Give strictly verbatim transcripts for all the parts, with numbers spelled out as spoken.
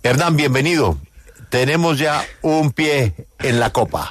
Hernán, bienvenido. Tenemos ya un pie en la Copa.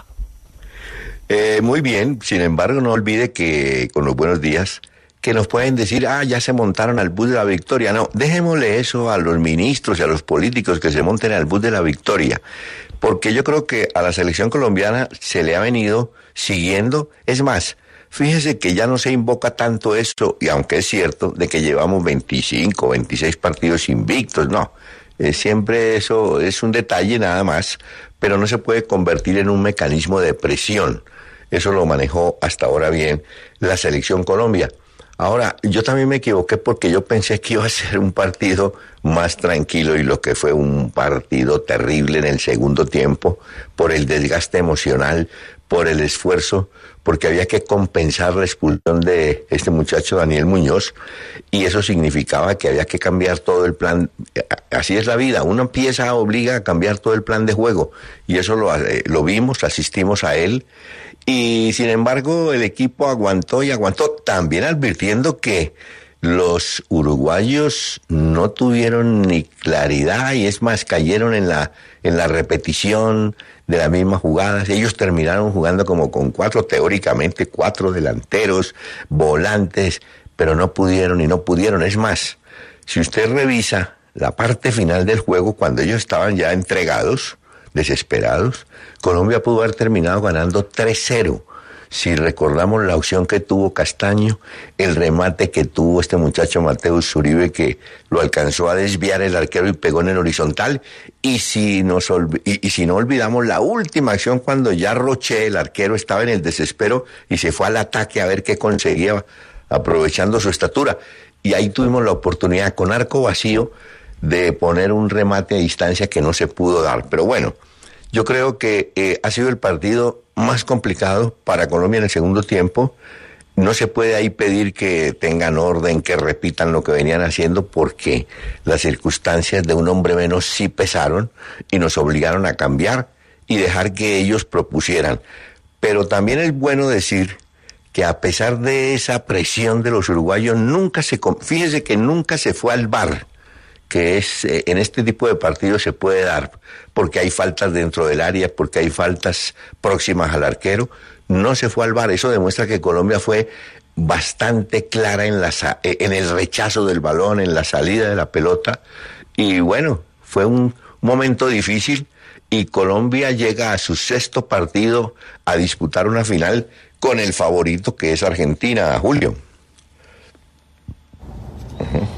Eh, muy bien, sin embargo, no olvide que con los buenos días, que nos pueden decir, ah, ya se montaron al bus de la victoria. No, dejémosle eso a los ministros y a los políticos que se monten al bus de la victoria, porque yo creo que a la selección colombiana se le ha venido siguiendo. Es más, fíjese que ya no se invoca tanto eso, y aunque es cierto de que llevamos veinticinco, veintiséis partidos invictos, no, eh, siempre eso es un detalle nada más, pero no se puede convertir en un mecanismo de presión. Eso lo manejó hasta ahora bien la selección Colombia. Ahora, yo también me equivoqué porque yo pensé que iba a ser un partido más tranquilo, y lo que fue un partido terrible en el segundo tiempo, por el desgaste emocional, por el esfuerzo, porque había que compensar la expulsión de este muchacho Daniel Muñoz, y eso significaba que había que cambiar todo el plan. Así es la vida, uno empieza, obliga a cambiar todo el plan de juego, y eso lo, lo vimos, asistimos a él. Y sin embargo el equipo aguantó y aguantó, también advirtiendo que los uruguayos no tuvieron ni claridad, y es más, cayeron en la, en la repetición de las mismas jugadas. Ellos terminaron jugando como con cuatro, teóricamente cuatro delanteros, volantes, pero no pudieron y no pudieron. Es más, si usted revisa la parte final del juego, cuando ellos estaban ya entregados, desesperados, Colombia pudo haber terminado ganando tres cero. Si recordamos la opción que tuvo Castaño, el remate que tuvo este muchacho Mateus Uribe, que lo alcanzó a desviar el arquero y pegó en el horizontal, y si, nos olv- y, y si no olvidamos la última acción cuando ya Roché, el arquero, estaba en el desespero y se fue al ataque a ver qué conseguía, aprovechando su estatura, y ahí tuvimos la oportunidad con arco vacío de poner un remate a distancia que no se pudo dar. Pero bueno, yo creo que eh, ha sido el partido más complicado para Colombia en el segundo tiempo. No se puede ahí pedir que tengan orden, que repitan lo que venían haciendo, porque las circunstancias de un hombre menos sí pesaron y nos obligaron a cambiar y dejar que ellos propusieran. Pero también es bueno decir que a pesar de esa presión de los uruguayos, nunca se, fíjese que nunca se fue al V A R, que es eh, en este tipo de partidos se puede dar, porque hay faltas dentro del área, porque hay faltas próximas al arquero. No se fue al V A R. Eso demuestra que Colombia fue bastante clara en, la, en el rechazo del balón, en la salida de la pelota, y bueno, fue un momento difícil, y Colombia llega a su sexto partido a disputar una final con el favorito, que es Argentina, Julio. Uh-huh.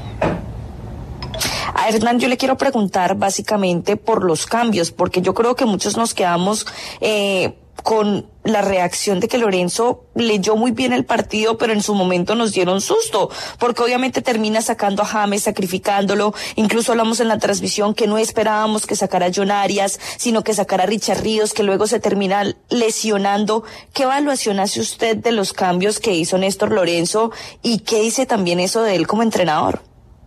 A Hernán, yo le quiero preguntar básicamente por los cambios, porque yo creo que muchos nos quedamos eh, con la reacción de que Lorenzo leyó muy bien el partido, pero en su momento nos dieron susto, porque obviamente termina sacando a James, sacrificándolo. Incluso hablamos en la transmisión que no esperábamos que sacara a John Arias, sino que sacara a Richard Ríos, que luego se termina lesionando. ¿Qué evaluación hace usted de los cambios que hizo Néstor Lorenzo, y qué dice también eso de él como entrenador?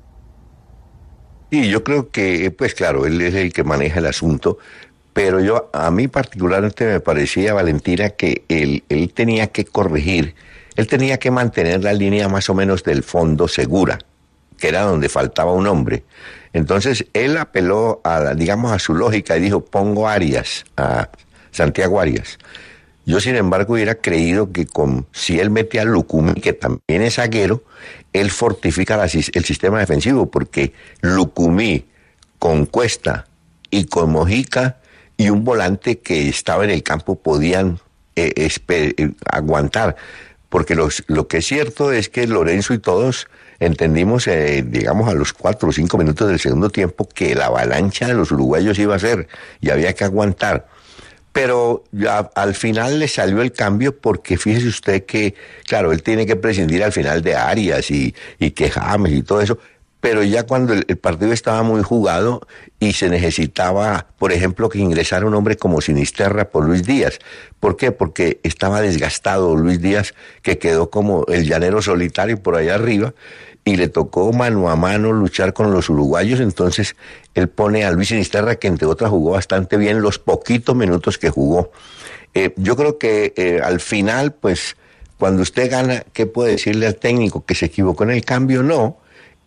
Sí, yo creo que, pues claro, él es el que maneja el asunto, pero yo, a mí particularmente me parecía, Valentina, que él, él tenía que corregir, él tenía que mantener la línea más o menos del fondo segura, que era donde faltaba un hombre. Entonces, él apeló a, digamos, a su lógica y dijo, pongo a Arias, a Santiago Arias. Yo, sin embargo, hubiera creído que con, si él mete a Lucumí, que también es zaguero, él fortifica la, el sistema defensivo, porque Lucumí con Cuesta y con Mojica y un volante que estaba en el campo podían eh, esper, eh, aguantar, porque los, lo que es cierto es que Lorenzo y todos entendimos, eh, digamos, a los cuatro o cinco minutos del segundo tiempo, que la avalancha de los uruguayos iba a ser y había que aguantar. Pero ya, al final le salió el cambio, porque fíjese usted que, claro, él tiene que prescindir al final de Arias y, y que James y todo eso, pero ya cuando el, el partido estaba muy jugado y se necesitaba, por ejemplo, que ingresara un hombre como Sinisterra por Luis Díaz. ¿Por qué? Porque estaba desgastado Luis Díaz, que quedó como el llanero solitario por allá arriba, y le tocó mano a mano luchar con los uruguayos. Entonces él pone a Luis Sinisterra, que entre otras jugó bastante bien los poquitos minutos que jugó. Eh, yo creo que eh, al final, pues, cuando usted gana, ¿qué puede decirle al técnico? ¿Que se equivocó en el cambio? No.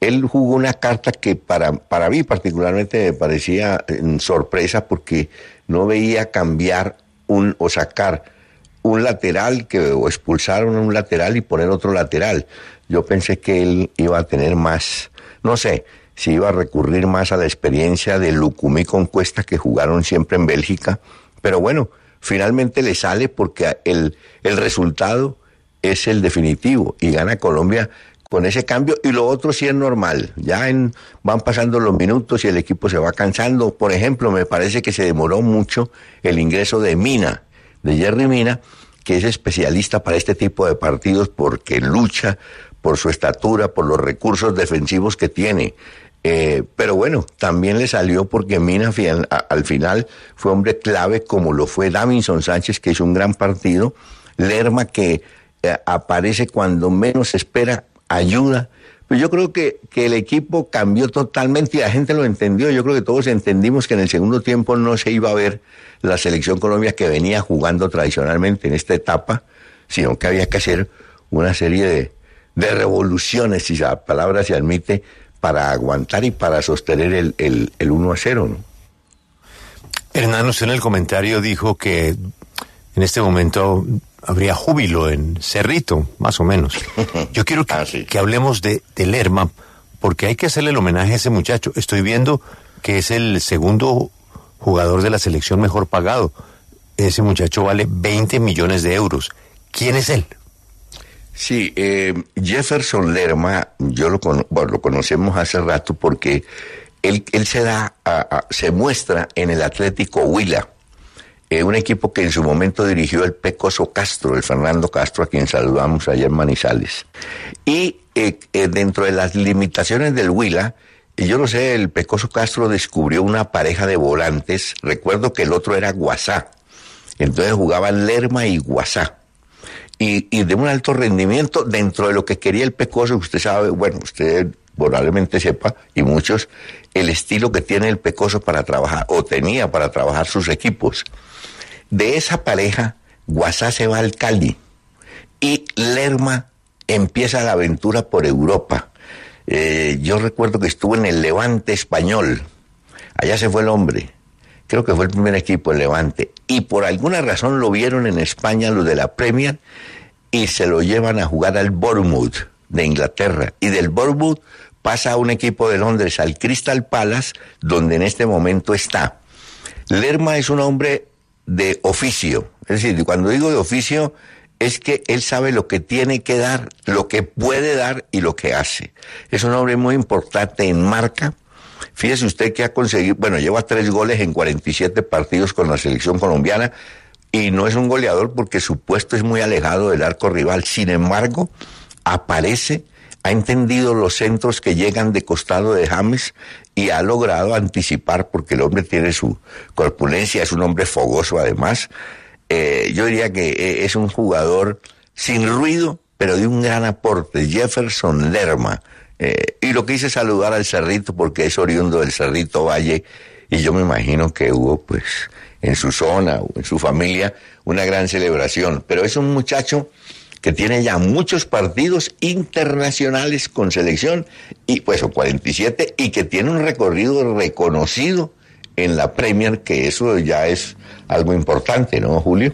él jugó una carta que para, para mí particularmente me parecía en sorpresa porque no veía cambiar un o sacar un lateral que o expulsaron un lateral y poner otro lateral. Yo pensé que él iba a tener más, no sé, si iba a recurrir más a la experiencia de Lucumí con Cuesta que jugaron siempre en Bélgica, pero bueno, finalmente le sale porque el, el resultado es el definitivo y gana Colombia con ese cambio, y lo otro sí es normal, ya en, van pasando los minutos y el equipo se va cansando. Por ejemplo, me parece que se demoró mucho el ingreso de Mina, de Yerry Mina, que es especialista para este tipo de partidos porque lucha por su estatura, por los recursos defensivos que tiene. Eh, pero bueno, también le salió porque Mina fiel, a, al final fue hombre clave, como lo fue Davinson Sánchez, que hizo un gran partido, Lerma, que eh, aparece cuando menos se espera, ayuda. Pues yo creo que, que el equipo cambió totalmente y la gente lo entendió. Yo creo que todos entendimos que en el segundo tiempo no se iba a ver la selección Colombia que venía jugando tradicionalmente en esta etapa, sino que había que hacer una serie de, de revoluciones, si la palabra se admite, para aguantar y para sostener el, el, el uno a cero, ¿no? Hernán, usted en el comentario dijo que en este momento habría júbilo en Cerrito, más o menos. Yo quiero que, ah, sí. que hablemos de, de Lerma, porque hay que hacerle el homenaje a ese muchacho. Estoy viendo que es el segundo jugador de la selección mejor pagado. Ese muchacho vale veinte millones de euros. ¿Quién es él? Sí, eh, Jefferson Lerma, yo lo, con, bueno, lo conocemos hace rato porque él, él se da, a, a, se muestra en el Atlético Huila. Eh, un equipo que en su momento dirigió el Pecoso Castro, el Fernando Castro, a quien saludamos ayer en Manizales. Y eh, eh, dentro de las limitaciones del Huila, yo no sé, el Pecoso Castro descubrió una pareja de volantes, recuerdo que el otro era Guasá, entonces jugaban Lerma y Guasá, y, y de un alto rendimiento dentro de lo que quería el Pecoso. Usted sabe, bueno, usted probablemente sepa, y muchos, el estilo que tiene el Pecoso para trabajar, o tenía para trabajar sus equipos. De esa pareja, Guasá se va al Cali y Lerma empieza la aventura por Europa. Eh, yo recuerdo que estuvo en el Levante español, allá se fue el hombre, creo que fue el primer equipo, el Levante, y por alguna razón lo vieron en España los de la Premier y se lo llevan a jugar al Bournemouth de Inglaterra, y del Bournemouth pasa a un equipo de Londres, al Crystal Palace, donde en este momento está. Lerma es un hombre de oficio, es decir, cuando digo de oficio, es que él sabe lo que tiene que dar, lo que puede dar y lo que hace. Es un hombre muy importante en marca. Fíjese usted que ha conseguido, bueno, lleva tres goles en cuarenta y siete partidos con la selección colombiana, y no es un goleador porque su puesto es muy alejado del arco rival. Sin embargo, aparece, ha entendido los centros que llegan de costado de James y ha logrado anticipar, porque el hombre tiene su corpulencia, es un hombre fogoso además. Eh, yo diría que eh, es un jugador sin ruido, pero de un gran aporte, Jefferson Lerma. Eh, y lo quise saludar al Cerrito porque es oriundo del Cerrito Valle, y yo me imagino que hubo, pues, en su zona o en su familia, una gran celebración. Pero es un muchacho que tiene ya muchos partidos internacionales con selección, y pues, o cuarenta y siete, y que tiene un recorrido reconocido en la Premier, que eso ya es algo importante, ¿no, Julio?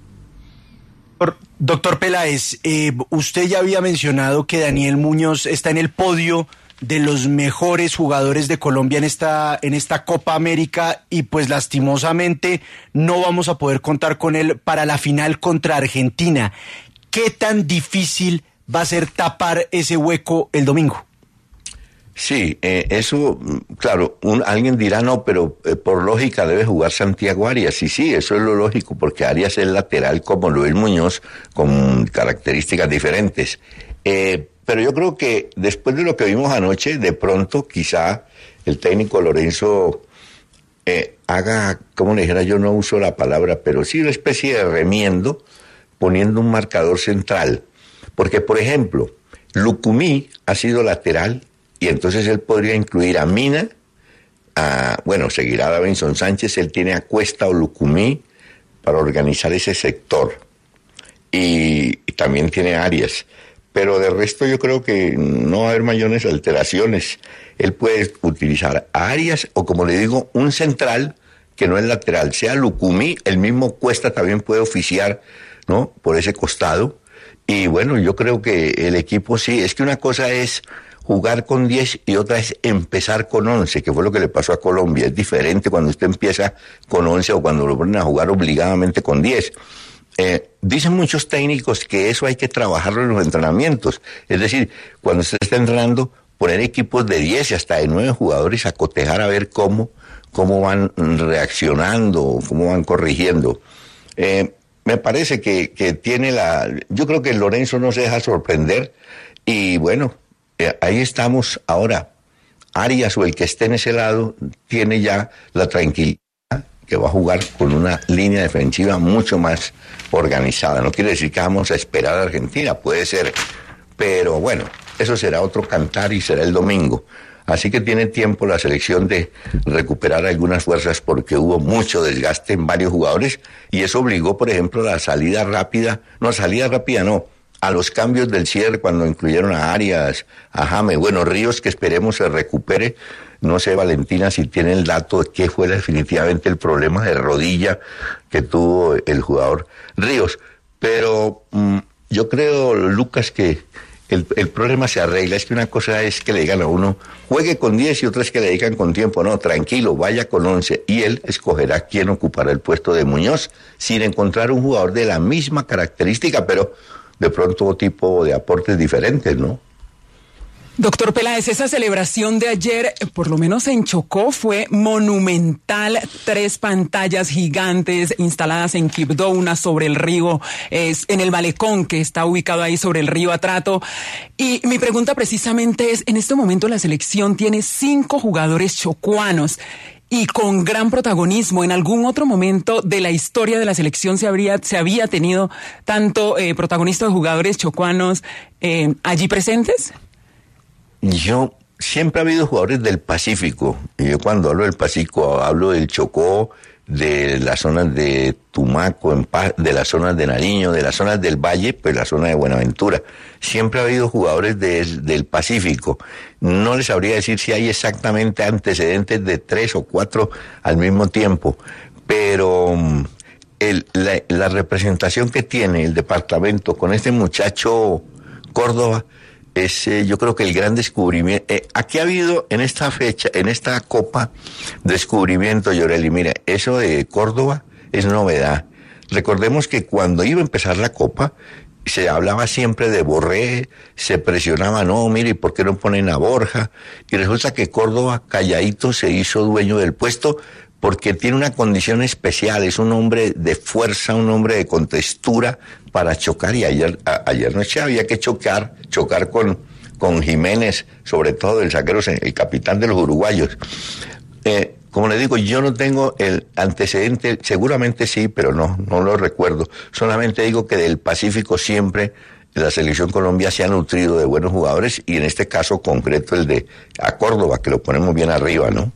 Doctor Peláez, eh, usted ya había mencionado que Daniel Muñoz está en el podio de los mejores jugadores de Colombia en esta, en esta Copa América, y pues lastimosamente no vamos a poder contar con él para la final contra Argentina. ¿Qué tan difícil va a ser tapar ese hueco el domingo? Sí, eh, eso, claro, un, alguien dirá no, pero eh, por lógica debe jugar Santiago Arias. Y sí, eso es lo lógico, porque Arias es lateral como Luis Muñoz, con características diferentes. Eh, pero yo creo que después de lo que vimos anoche, de pronto quizá el técnico Lorenzo eh, haga, como le dijera, yo no uso la palabra, pero sí una especie de remiendo, poniendo un marcador central. Porque, por ejemplo, Lucumí ha sido lateral, y entonces él podría incluir a Mina, a, bueno, seguirá a Davinson Sánchez, él tiene a Cuesta o Lucumí para organizar ese sector. Y, y también tiene a Arias. pero de resto yo creo que no va a haber mayores alteraciones. Él puede utilizar a Arias o, como le digo, un central que no es lateral, sea Lucumí, el mismo Cuesta también puede oficiar, ¿no?, por ese costado. Y bueno, yo creo que el equipo sí, es que una cosa es jugar con diez y otra es empezar con once, que fue lo que le pasó a Colombia. Es diferente cuando usted empieza con once o cuando lo ponen a jugar obligadamente con diez. Eh, dicen muchos técnicos que eso hay que trabajarlo en los entrenamientos. Es decir, cuando usted está entrenando, poner equipos de diez y hasta de nueve jugadores a cotejar a ver cómo, cómo van reaccionando, cómo van corrigiendo. Eh, me parece que, que tiene la... Yo creo que Lorenzo no se deja sorprender y bueno... Eh, ahí estamos ahora. Arias o el que esté en ese lado tiene ya la tranquilidad que va a jugar con una línea defensiva mucho más organizada. No quiere decir que vamos a esperar a Argentina, puede ser, pero bueno, eso será otro cantar y será el domingo. Así que tiene tiempo la selección de recuperar algunas fuerzas porque hubo mucho desgaste en varios jugadores y eso obligó, por ejemplo, la salida rápida, no, salida rápida no, a los cambios del cierre cuando incluyeron a Arias, a James, bueno, Ríos, que esperemos se recupere. No sé, Valentina, si tiene el dato de qué fue definitivamente el problema de rodilla que tuvo el jugador Ríos. Pero mmm, yo creo, Lucas, que el, el problema se arregla. Es que una cosa es que le digan a uno, juegue con diez, y otra es que le digan con tiempo, no, tranquilo, vaya con once, y él escogerá quién ocupará el puesto de Muñoz, sin encontrar un jugador de la misma característica, pero de pronto tipo de aportes diferentes, ¿no? Doctor Peláez, esa celebración de ayer, por lo menos en Chocó, fue monumental. Tres pantallas gigantes instaladas en Quibdó, una sobre el río, es en el malecón que está ubicado ahí sobre el río Atrato. Y mi pregunta precisamente es, en este momento la selección tiene cinco jugadores chocuanos y con gran protagonismo. ¿En algún otro momento de la historia de la selección se habría se había tenido tanto eh, protagonistas de jugadores chocuanos eh, allí presentes? Yo, siempre ha habido jugadores del Pacífico, y yo cuando hablo del Pacífico hablo del Chocó, de las zonas de Tumaco, en Paz, de las zonas de Nariño, de las zonas del Valle, pues la zona de Buenaventura. Siempre ha habido jugadores de, del Pacífico. No les sabría decir si hay exactamente antecedentes de tres o cuatro al mismo tiempo, pero el, la, la representación que tiene el departamento con este muchacho Córdoba es, eh, yo creo que el gran descubrimiento. Eh, aquí ha habido en esta fecha, en esta Copa, descubrimiento, Yoreli. Mira, eso de Córdoba es novedad. Recordemos que cuando iba a empezar la Copa, se hablaba siempre de Borré, se presionaba, no, mire, ¿y por qué no ponen a Borja? Y resulta que Córdoba, calladito, se hizo dueño del puesto porque tiene una condición especial, es un hombre de fuerza, un hombre de contextura para chocar, y ayer, a, ayer noche había que chocar, chocar con, con Jiménez, sobre todo el zaguero, el capitán de los uruguayos. Eh, como le digo, yo no tengo el antecedente, seguramente sí, pero no, no lo recuerdo. Solamente digo que del Pacífico siempre la selección Colombia se ha nutrido de buenos jugadores, y en este caso concreto el de a Córdoba, que lo ponemos bien arriba, ¿no?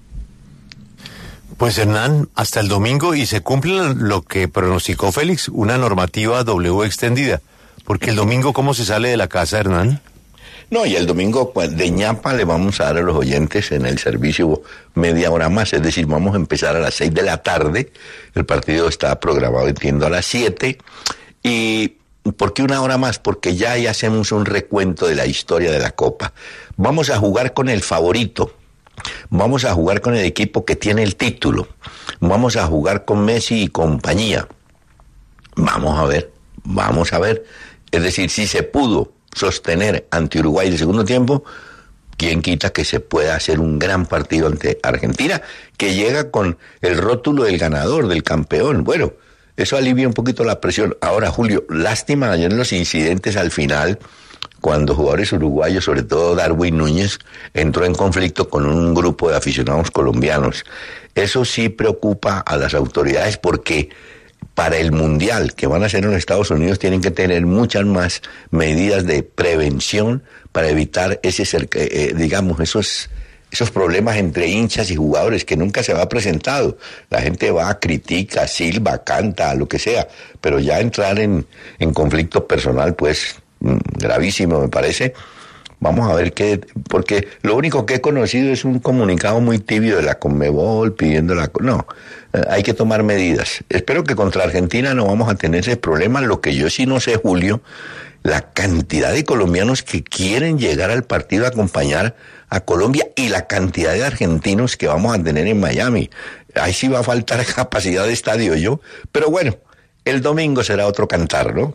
Pues Hernán, hasta el domingo, y se cumple lo que pronosticó Félix, una normativa W extendida. Porque el domingo, ¿cómo se sale de la casa, Hernán? No, y el domingo, pues, de ñapa le vamos a dar a los oyentes en el servicio media hora más, es decir, vamos a empezar a las seis de la tarde, el partido está programado, entiendo, a las siete, y ¿por qué una hora más? Porque ya ahí hacemos un recuento de la historia de la Copa. Vamos a jugar con el favorito. Vamos a jugar con el equipo que tiene el título. Vamos a jugar con Messi y compañía. Vamos a ver, vamos a ver. Es decir, si se pudo sostener ante Uruguay el segundo tiempo, ¿quién quita que se pueda hacer un gran partido ante Argentina, que llega con el rótulo del ganador, del campeón? Bueno, eso alivia un poquito la presión. Ahora, Julio, lástima ayer los incidentes al final, cuando jugadores uruguayos, sobre todo Darwin Núñez, entró en conflicto con un grupo de aficionados colombianos. Eso sí preocupa a las autoridades, porque para el Mundial que van a hacer en los Estados Unidos tienen que tener muchas más medidas de prevención para evitar ese, eh, digamos, esos, esos problemas entre hinchas y jugadores que nunca se había presentado. La gente va, critica, silba, canta, lo que sea, pero ya entrar en, en conflicto personal, pues gravísimo me parece. Vamos a ver qué, porque lo único que he conocido es un comunicado muy tibio de la Conmebol pidiendo la... No, eh, hay que tomar medidas. Espero que contra Argentina no vamos a tener ese problema. Lo que yo sí no sé, Julio, la cantidad de colombianos que quieren llegar al partido a acompañar a Colombia y la cantidad de argentinos que vamos a tener en Miami. Ahí sí va a faltar capacidad de estadio yo, pero bueno, el domingo será otro cantar, ¿no?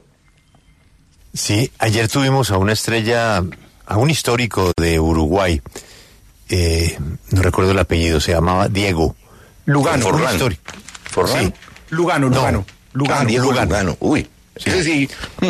Sí, ayer tuvimos a una estrella... a un histórico de Uruguay, eh, no recuerdo el apellido, se llamaba Diego Lugano. Forlán. Forlán. Sí. Lugano, Lugano. No. Lugano, Ah, Diego Lugano. Lugano. Uy, sí, sí.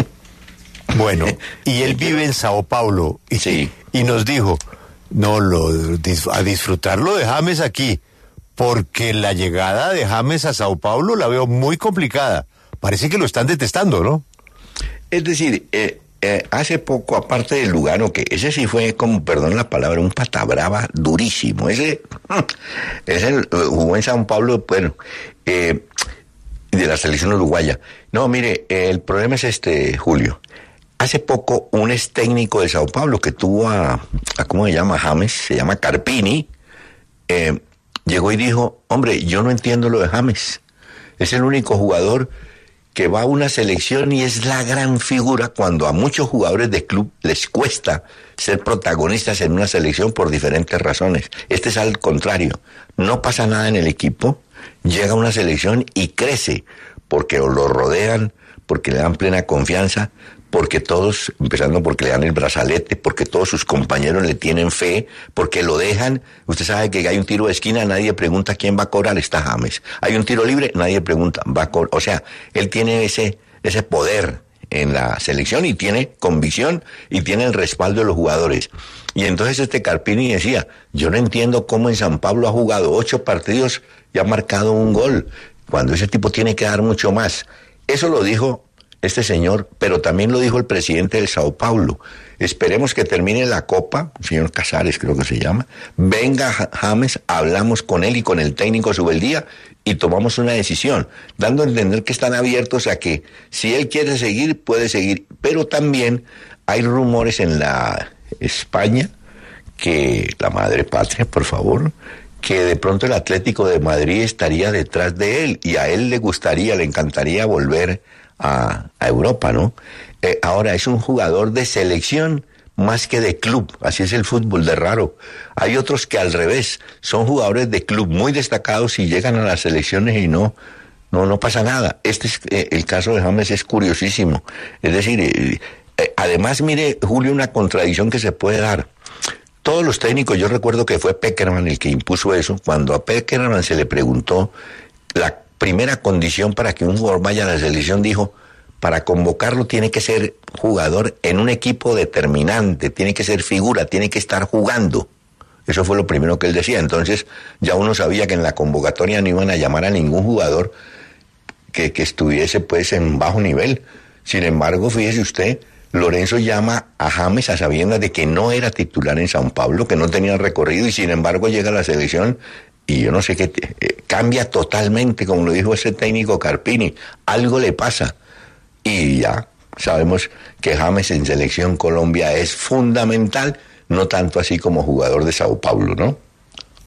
Bueno, y él vive en Sao Paulo y, Sí. y nos dijo, no, lo, a disfrutarlo de James aquí, porque la llegada de James a Sao Paulo la veo muy complicada. Parece que lo están detestando, ¿no? Es decir, eh, Eh, hace poco, aparte del Lugano, que ese sí fue, como, perdón la palabra, un patabrava durísimo. Ese, ese jugó en San Pablo, bueno, eh, de la selección uruguaya. No, mire, eh, el problema es este, Julio. Hace poco, un ex técnico de Sao Paulo que tuvo a, a ¿cómo se llama? James, se llama Carpini, eh, llegó y dijo, hombre, yo no entiendo lo de James. Es el único jugador que va a una selección y es la gran figura cuando a muchos jugadores de club les cuesta ser protagonistas en una selección por diferentes razones. Este es al contrario, no pasa nada en el equipo, llega a una selección y crece, porque lo rodean, porque le dan plena confianza, porque todos, empezando porque le dan el brazalete, porque todos sus compañeros le tienen fe, porque lo dejan. Usted sabe que hay un tiro de esquina, nadie pregunta quién va a cobrar, está James. Hay un tiro libre, nadie pregunta, va a cobrar. O sea, él tiene ese, ese poder en la selección y tiene convicción y tiene el respaldo de los jugadores. Y entonces este Carpini decía, yo no entiendo cómo en San Pablo ha jugado ocho partidos y ha marcado un gol, cuando ese tipo tiene que dar mucho más. Eso lo dijo este señor, pero también lo dijo el presidente del Sao Paulo. Esperemos que termine la Copa, el señor Casares creo que se llama, venga James, hablamos con él y con el técnico Subeldía y tomamos una decisión, dando a entender que están abiertos a que si él quiere seguir, puede seguir, pero también hay rumores en la España, que la madre patria, por favor, que de pronto el Atlético de Madrid estaría detrás de él y a él le gustaría, le encantaría volver A, a Europa, ¿no? Eh, ahora es un jugador de selección más que de club, así es el fútbol de raro. Hay otros que al revés, son jugadores de club muy destacados y llegan a las selecciones y no, no, no pasa nada. Este es, eh, el caso de James es curiosísimo. Es decir, eh, eh, además, mire, Julio, una contradicción que se puede dar. Todos los técnicos, yo recuerdo que fue Peckerman el que impuso eso, cuando a Peckerman se le preguntó la primera condición para que un jugador vaya a la selección, dijo, para convocarlo tiene que ser jugador en un equipo determinante, tiene que ser figura, tiene que estar jugando. Eso fue lo primero que él decía. Entonces ya uno sabía que en la convocatoria no iban a llamar a ningún jugador que, que estuviese pues en bajo nivel. Sin embargo, fíjese usted, Lorenzo llama a James a sabiendas de que no era titular en San Pablo, que no tenía recorrido, y sin embargo llega a la selección. Y yo no sé qué, eh, cambia totalmente, como lo dijo ese técnico Carpini, algo le pasa. Y ya sabemos que James en Selección Colombia es fundamental, no tanto así como jugador de Sao Paulo, ¿no?